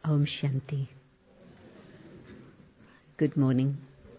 Om Shanti. Good morning.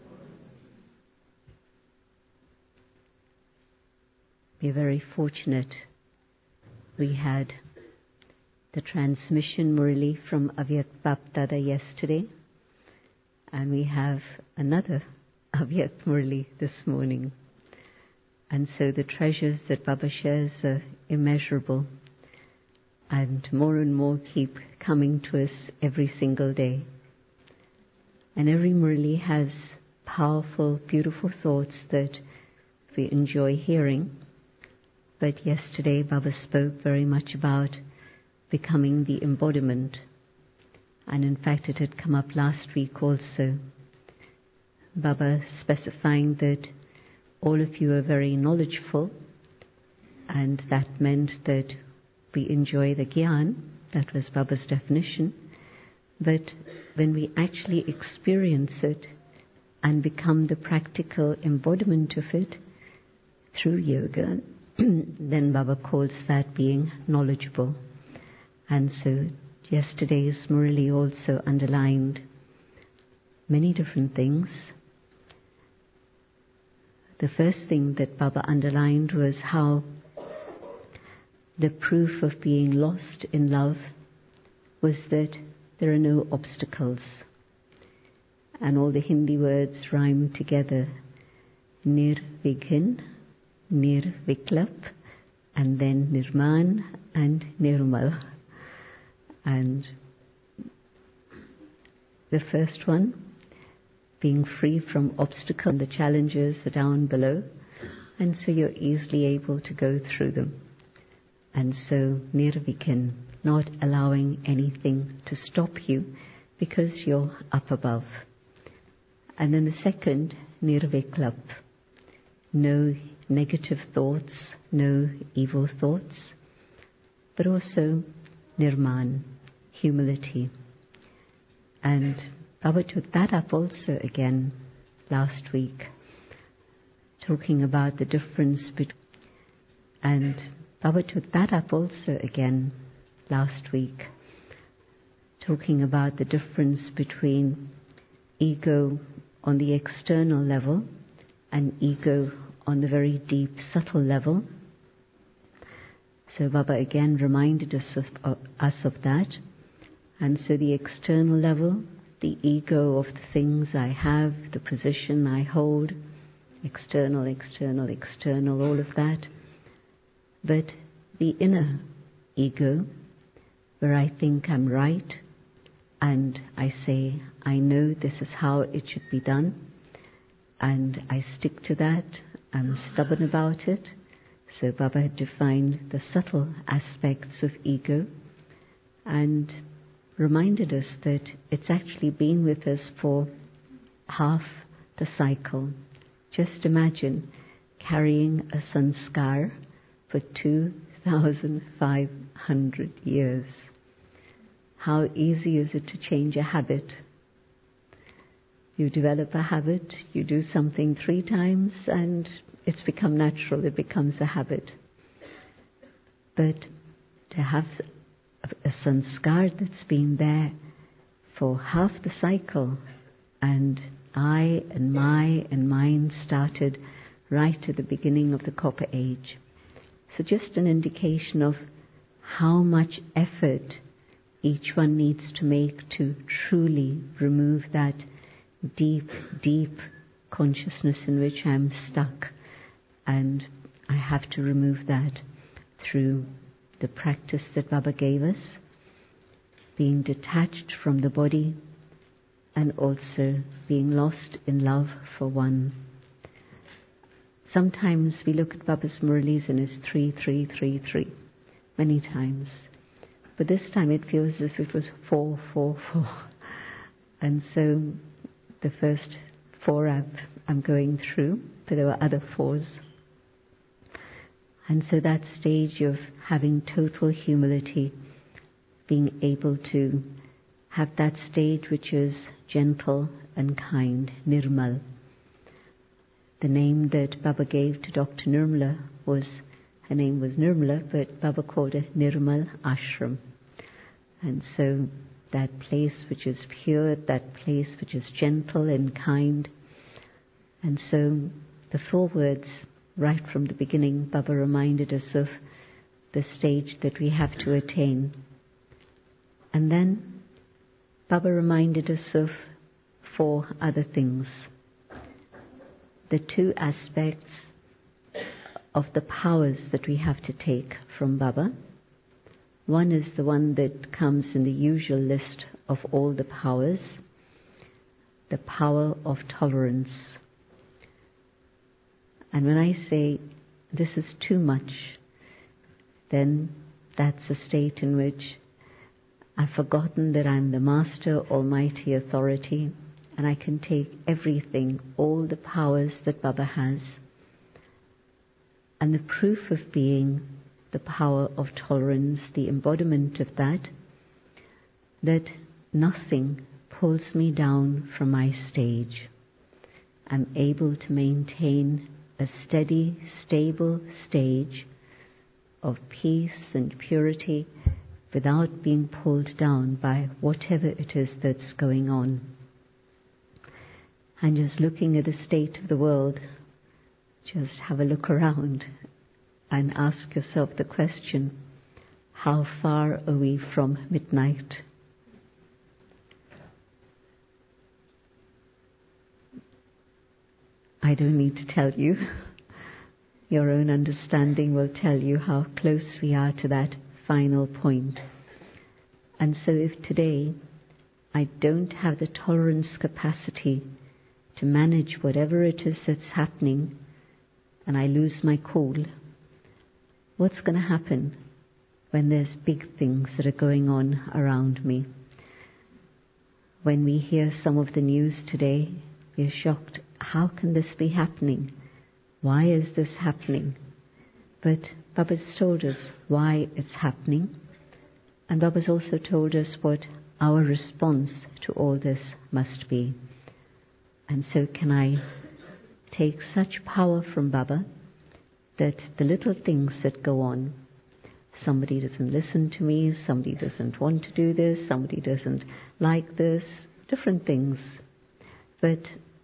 We're very fortunate. We had the transmission Murli from Avyakt Bapdada yesterday, and we have another Avyakt Murli this morning. And so the treasures that Baba shares are immeasurable, and more keep coming to us every single day. And every Murli has powerful, beautiful thoughts that we enjoy hearing. But yesterday Baba spoke very much about becoming the embodiment. And in fact it had come up last week also. Baba specifying that all of you are very knowledgeful, and that meant that we enjoy the Gyan. That was Baba's definition. But when we actually experience it and become the practical embodiment of it through yoga, then Baba calls that being knowledgeable. And so yesterday's Murli also underlined many different things. The first thing that Baba underlined was how the proof of being lost in love was that there are no obstacles. And all the Hindi words rhyme together. Nirvighin, Nirviklap, and then Nirman and Nirmal. And the first one, being free from obstacles, the challenges are down below, and so you're easily able to go through them. And so Nirvikhin, not allowing anything to stop you because you're up above. And then the second, Nirviklap, no negative thoughts, no evil thoughts, but also Nirman, humility. And Baba took that up also again last week, talking about the difference between, and Baba took that up also again last week, talking about the difference between ego on the external level and ego on the very deep, subtle level. So Baba again reminded us of that. And so the external level, the ego of the things I have, the position I hold, external, all of that. But the inner ego, where I think I'm right, and I say, I know this is how it should be done, and I stick to that, I'm stubborn about it. So Baba had defined the subtle aspects of ego and reminded us that it's actually been with us for half the cycle. Just imagine carrying a sanskar for 2,500 years. How easy is it to change a habit? You develop a habit, you do something 3 times, and it's become natural, it becomes a habit. But to have a sanskar that's been there for half the cycle, and I and my and mine started right at the beginning of the Copper Age. So just an indication of how much effort each one needs to make to truly remove that deep consciousness in which I'm stuck. And I have to remove that through the practice that Baba gave us, being detached from the body and also being lost in love for one. Sometimes we look at Baba's Murlis and it's 3, 3, 3, 3, many times. But this time it feels as if it was 4, 4, 4. And so the first 4 I'm going through, but there were other 4s. And so that stage of having total humility, being able to have that stage which is gentle and kind, Nirmal. The name that Baba gave to Dr. Nirmala was, her name was Nirmala, but Baba called it Nirmal Ashram. And so that place which is pure, that place which is gentle and kind. And so the 4 words, right from the beginning, Baba reminded us of the stage that we have to attain. And then Baba reminded us of 4 other things. The 2 aspects of the powers that we have to take from Baba. One is the one that comes in the usual list of all the powers, the power of tolerance. And when I say this is too much, then that's a state in which I've forgotten that I'm the Master, Almighty Authority, and I can take everything, all the powers that Baba has. And the proof of being the power of tolerance, the embodiment of that nothing pulls me down from my stage. I'm able to maintain a steady, stable stage of peace and purity without being pulled down by whatever it is that's going on. And just looking at the state of the world, just have a look around and ask yourself the question, how far are we from midnight? I don't need to tell you. Your own understanding will tell you how close we are to that final point. And so if today I don't have the tolerance capacity to manage whatever it is that's happening, and I lose my cool, what's going to happen when there's big things that are going on around me? When we hear some of the news today, we're shocked. How can this be happening? Why is this happening? But Baba's told us why it's happening, and Baba's also told us what our response to all this must be. And so can I take such power from Baba that the little things that go on, somebody doesn't listen to me, somebody doesn't want to do this, somebody doesn't like this, different things, but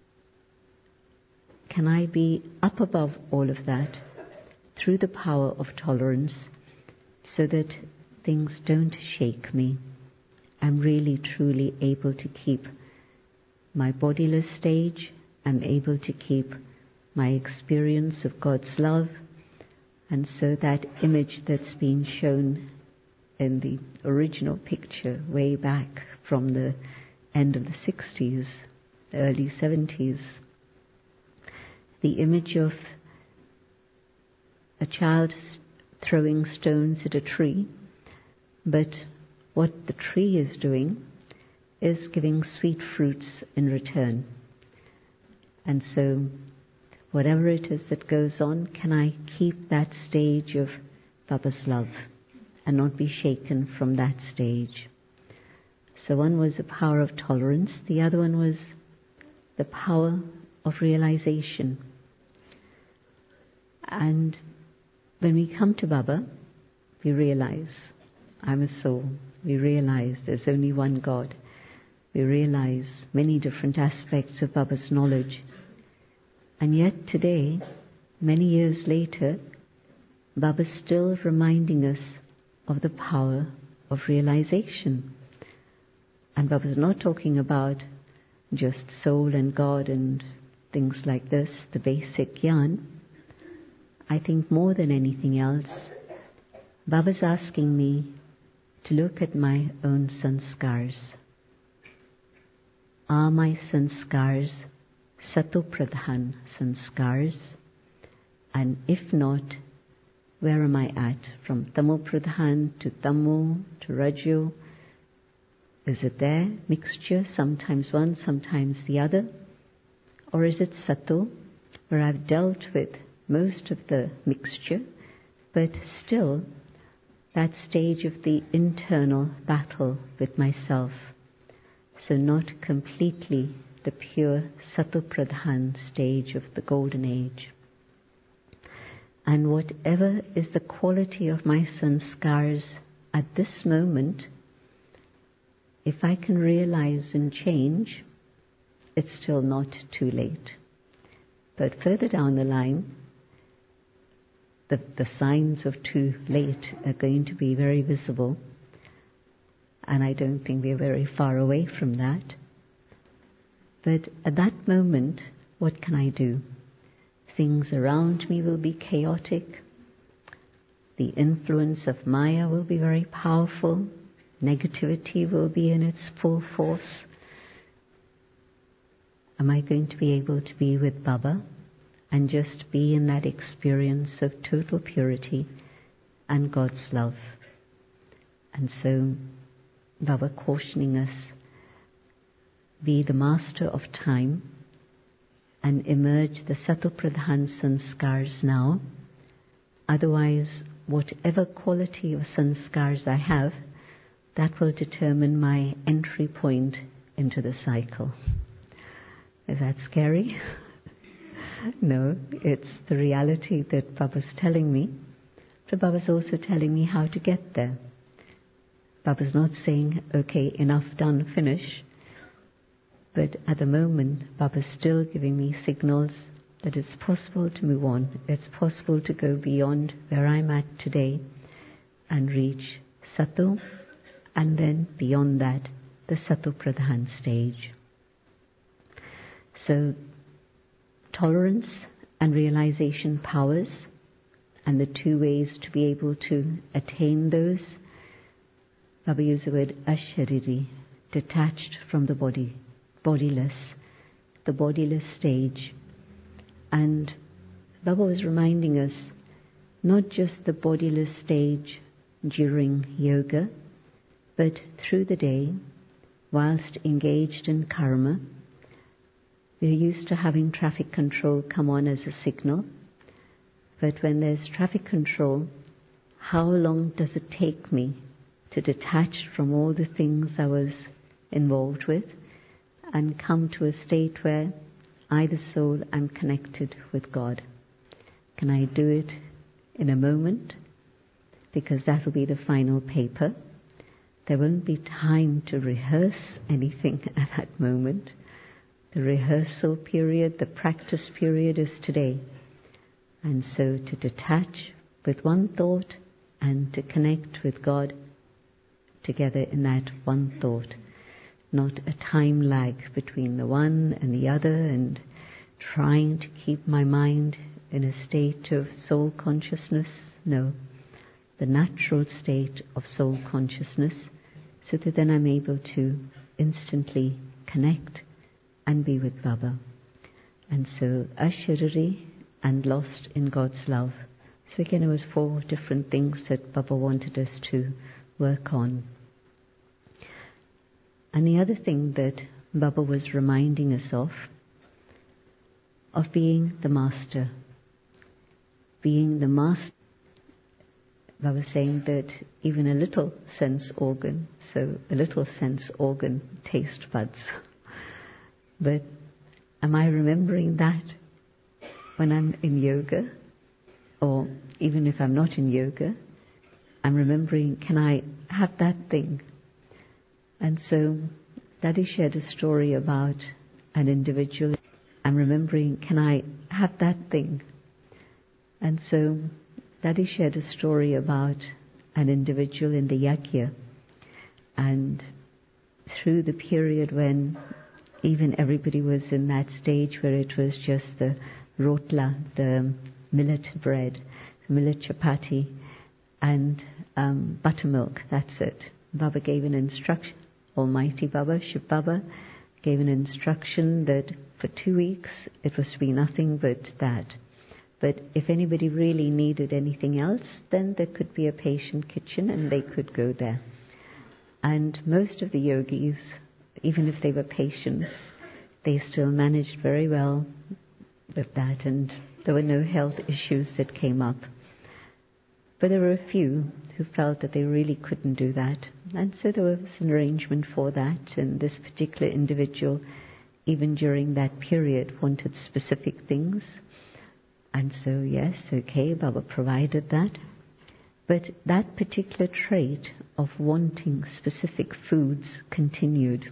can I be up above all of that through the power of tolerance so that things don't shake me? I'm really truly able to keep my bodiless stage. I'm able to keep my experience of God's love. And so that image that's been shown in the original picture way back from the end of the 60s, the early 70s, the image of a child throwing stones at a tree, but what the tree is doing is giving sweet fruits in return. And so whatever it is that goes on, can I keep that stage of Baba's love and not be shaken from that stage? So one was the power of tolerance, the other one was the power of realization. And when we come to Baba, we realize I'm a soul. We realize there's only one God. We realize many different aspects of Baba's knowledge. And yet today, many years later, Baba's still reminding us of the power of realization. And Baba's not talking about just soul and God and things like this, the basic yarn. I think more than anything else, Baba's asking me to look at my own sanskars. Are my sanskars Sato-pradhan sanskars? And if not, where am I at? From Tamo-pradhan to Tamo to Rajo? Is it there, mixture, sometimes one, sometimes the other? Or is it Sato, where I've dealt with most of the mixture, but still that stage of the internal battle with myself, so not completely the pure Sato-pradhan stage of the golden age. And whatever is the quality of my sanskars at this moment, if I can realize and change, it's still not too late. But further down the line, the signs of too late are going to be very visible, and I don't think we're very far away from that. But at that moment, what can I do? Things around me will be chaotic. The influence of Maya will be very powerful. Negativity will be in its full force. Am I going to be able to be with Baba and just be in that experience of total purity and God's love? And so Baba cautioning us, be the master of time and emerge the Sato Pradhan sanskars now. Otherwise, whatever quality of sanskars I have, that will determine my entry point into the cycle. Is that scary? No, it's the reality that Baba's telling me. But Baba's also telling me how to get there. Baba's not saying, okay, enough, done, finish. But at the moment, Baba's still giving me signals that it's possible to move on. It's possible to go beyond where I'm at today and reach Sato, and then beyond that, the Sato Pradhan stage. So, tolerance and realization powers, and the two ways to be able to attain those. Baba used the word ashariri, detached from the body, bodiless, the bodiless stage. And Baba was reminding us, not just the bodiless stage during yoga, but through the day, whilst engaged in karma. We're used to having traffic control come on as a signal, but when there's traffic control, how long does it take me to detach from all the things I was involved with and come to a state where I, the soul, am connected with God? Can I do it in a moment? Because that will be the final paper. There won't be time to rehearse anything at that moment. The rehearsal period, the practice period is today. And so to detach with one thought and to connect with God together in that one thought. Not a time lag between the one and the other and trying to keep my mind in a state of soul consciousness. No, the natural state of soul consciousness, so that then I'm able to instantly connect and be with Baba. And so ashariri and lost in God's love. So again, it was 4 different things that Baba wanted us to work on. And the other thing that Baba was reminding us of being the master. Being the master. Baba was saying that even a little sense organ, so a little sense organ, taste buds. But am I remembering that when I'm in yoga? Or even if I'm not in yoga, I'm remembering, can I have that thing? And so Daddy shared a story about an individual. I'm remembering, can I have that thing? And so Daddy shared a story about an individual in the yajna. And through the period when even everybody was in that stage where it was just the rotla, the millet bread, millet chapati, and buttermilk, that's it. Baba gave an instruction, Almighty Baba, Shiv Baba, gave an instruction that for 2 weeks it was to be nothing but that. But if anybody really needed anything else, then there could be a patient kitchen and they could go there. And most of the yogis, even if they were patients, they still managed very well with that, and there were no health issues that came up. But there were a few who felt that they really couldn't do that, and so there was an arrangement for that, and this particular individual, even during that period, wanted specific things. And so, yes, okay, Baba provided that. But that particular trait of wanting specific foods continued.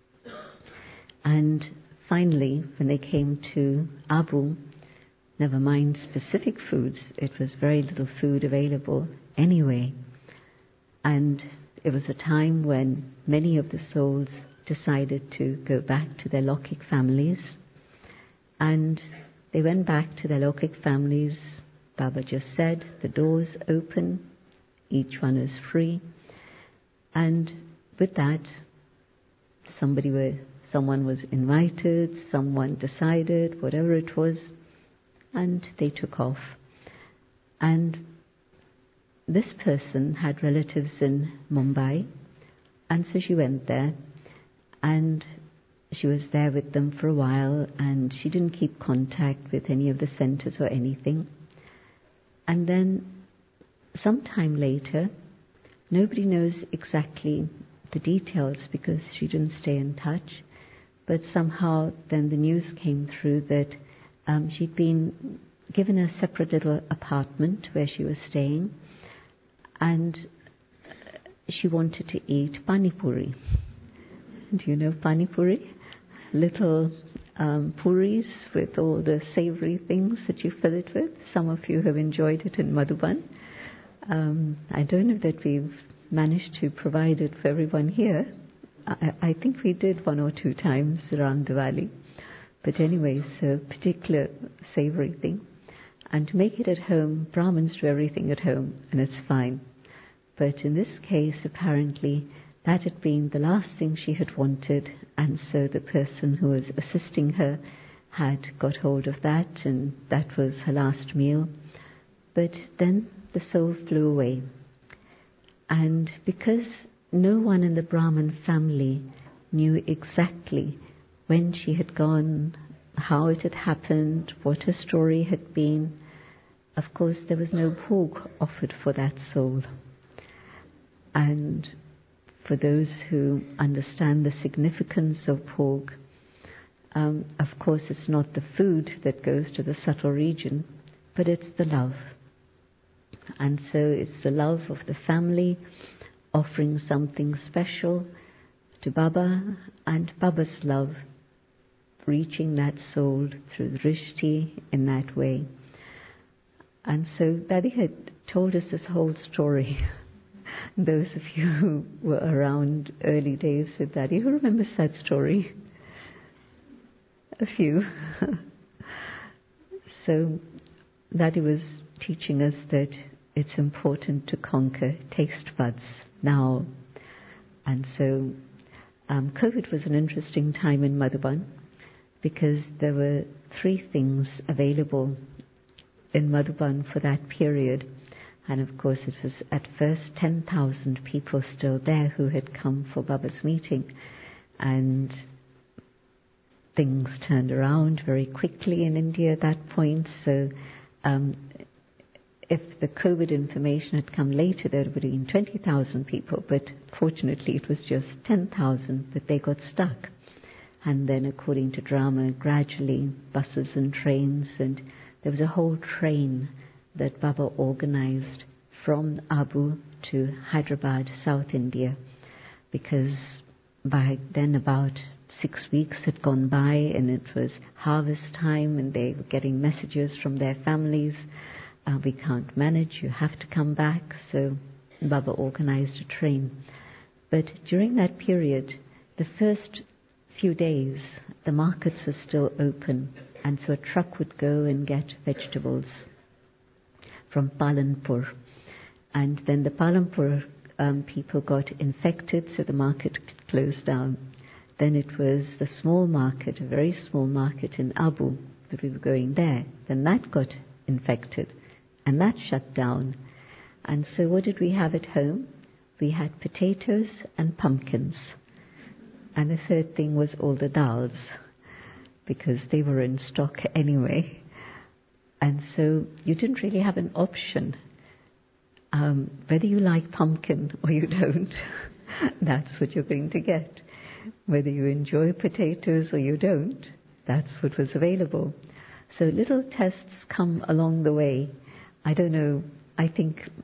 And finally, when they came to Abu, never mind specific foods, it was very little food available anyway. And it was a time when many of the souls decided to go back to their Lokik families. And they went back to their Lokik families. Baba just said, the doors open, each one is free. And with that, someone was invited, someone decided, whatever it was, and they took off. And this person had relatives in Mumbai, and so she went there, and she was there with them for a while, and she didn't keep contact with any of the centers or anything. And then sometime later, nobody knows exactly the details because she didn't stay in touch, but somehow then the news came through that she'd been given a separate little apartment where she was staying, and she wanted to eat pani puri. Do you know pani puri? Little puris with all the savory things that you fill it with. Some of you have enjoyed it in Madhuban. I don't know that we've managed to provide it for everyone here. I think we did 1 or 2 times around Diwali. But anyway, it's a particular savory thing. And to make it at home, Brahmins do everything at home, and it's fine. But in this case, apparently, that had been the last thing she had wanted, and so the person who was assisting her had got hold of that, and that was her last meal. But then the soul flew away. And because no one in the Brahmin family knew exactly when she had gone, how it had happened, what her story had been, of course there was no bhog offered for that soul. And for those who understand the significance of bhog, of course it's not the food that goes to the subtle region, but it's the love. And so it's the love of the family offering something special to Baba, and Baba's love reaching that soul through Drishti in that way. And so Daddy had told us this whole story. Those of you who were around early days with Daddy, who remembers that story? A few. So Daddy was teaching us that it's important to conquer taste buds now. And so COVID was an interesting time in Madhuban because there were 3 things available in Madhuban for that period. And of course it was at first 10,000 people still there who had come for Baba's meeting. And things turned around very quickly in India at that point. So if the COVID information had come later, there would have been 20,000 people, but fortunately it was just 10,000, but they got stuck. And then according to drama, gradually buses and trains, and there was a whole train that Baba organized from Abu to Hyderabad, South India, because by then about 6 weeks had gone by and it was harvest time and they were getting messages from their families. We can't manage, you have to come back. So Baba organized a train. But during that period, the first few days, the markets were still open, and so a truck would go and get vegetables from Palanpur. And then the Palanpur people got infected, so the market closed down. Then it was the small market, a very small market in Abu, that we were going there. Then that got infected, and that shut down. And so what did we have at home? We had potatoes and pumpkins. And the third thing was all the dals, because they were in stock anyway. And so you didn't really have an option. Whether you like pumpkin or you don't, that's what you're going to get. Whether you enjoy potatoes or you don't, that's what was available. So little tests come along the way. I don't know, I think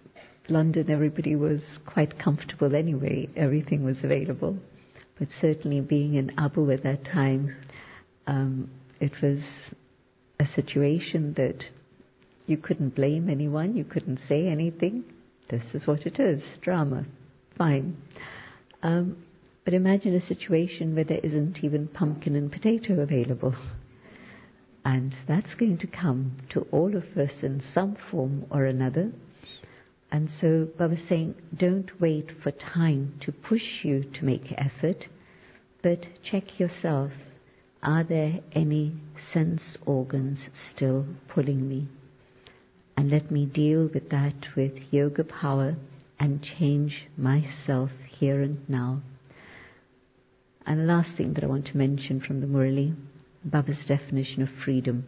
London, everybody was quite comfortable anyway. Everything was available. But certainly being in Abu at that time, it was a situation that you couldn't blame anyone. You couldn't say anything. This is what it is, drama. Fine. But imagine a situation where there isn't even pumpkin and potato available. And that's going to come to all of us in some form or another. And so Baba's saying, don't wait for time to push you to make effort, but check yourself. Are there any sense organs still pulling me? And let me deal with that with yoga power and change myself here and now. And the last thing that I want to mention from the Murali, Baba's definition of freedom.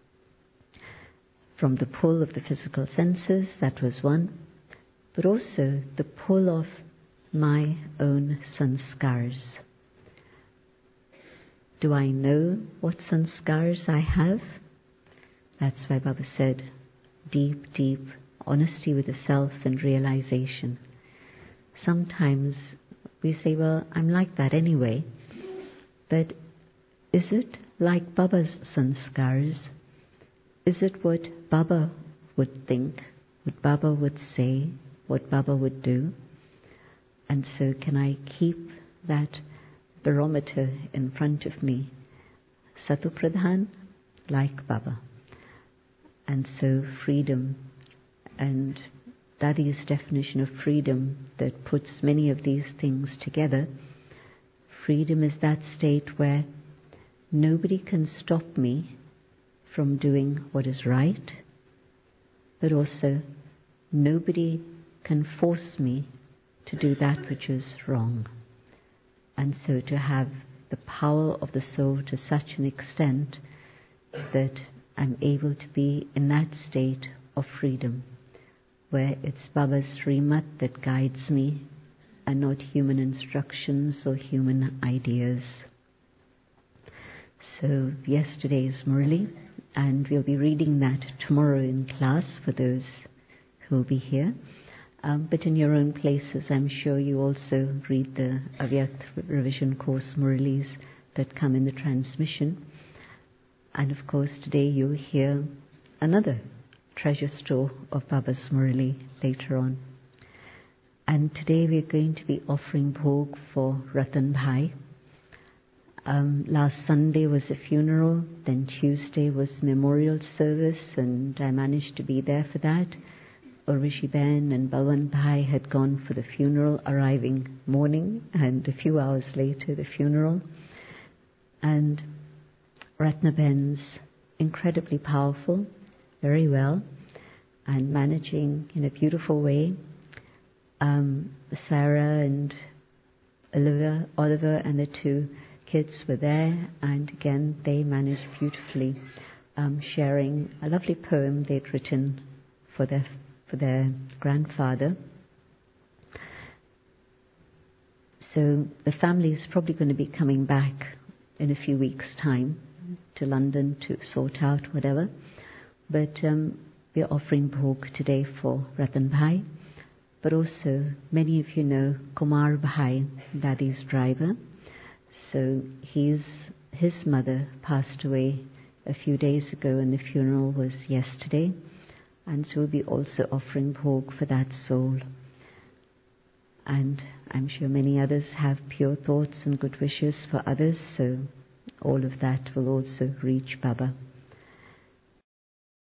From the pull of the physical senses, that was one, but also the pull of my own sanskars. Do I know what sanskars I have? That's why Baba said, deep, deep honesty with the self and realization. Sometimes we say, well, I'm like that anyway, but is it like Baba's sanskars? Is it what Baba would think, what Baba would say, what Baba would do? And so can I keep that barometer in front of me, Satupradhan, like Baba? And so freedom, and Dadi's definition of freedom that puts many of these things together. Freedom is that state where nobody can stop me from doing what is right, but also nobody can force me to do that which is wrong. And so to have the power of the soul to such an extent that I'm able to be in that state of freedom, where it's Baba's Srimat that guides me and not human instructions or human ideas. So yesterday is Murali, and we'll be reading that tomorrow in class for those who will be here. But in your own places, I'm sure you also read the Avyakt Revision Course Muralis that come in the transmission. And of course today you'll hear another treasure store of Baba's Murali later on. And today we're going to be offering bhog for Ratan Bhai. Last Sunday was a funeral, then Tuesday was memorial service, and I managed to be there for that. Urvashi Ben and Balwant Bhai had gone for the funeral, arriving morning, and a few hours later the funeral. And Ratna Ben's incredibly powerful, very well, and managing in a beautiful way. Sarah and Oliver and the two kids were there, and again they managed beautifully, sharing a lovely poem they'd written for their grandfather. So the family is probably going to be coming back in a few weeks' time to London to sort out whatever. But we're offering bhog today for Ratan Bhai. But also, many of you know Kumar Bhai, Dadi's driver. So his mother passed away a few days ago, and the funeral was yesterday. And so we'll be also offering bhog for that soul. And I'm sure many others have pure thoughts and good wishes for others, so all of that will also reach Baba.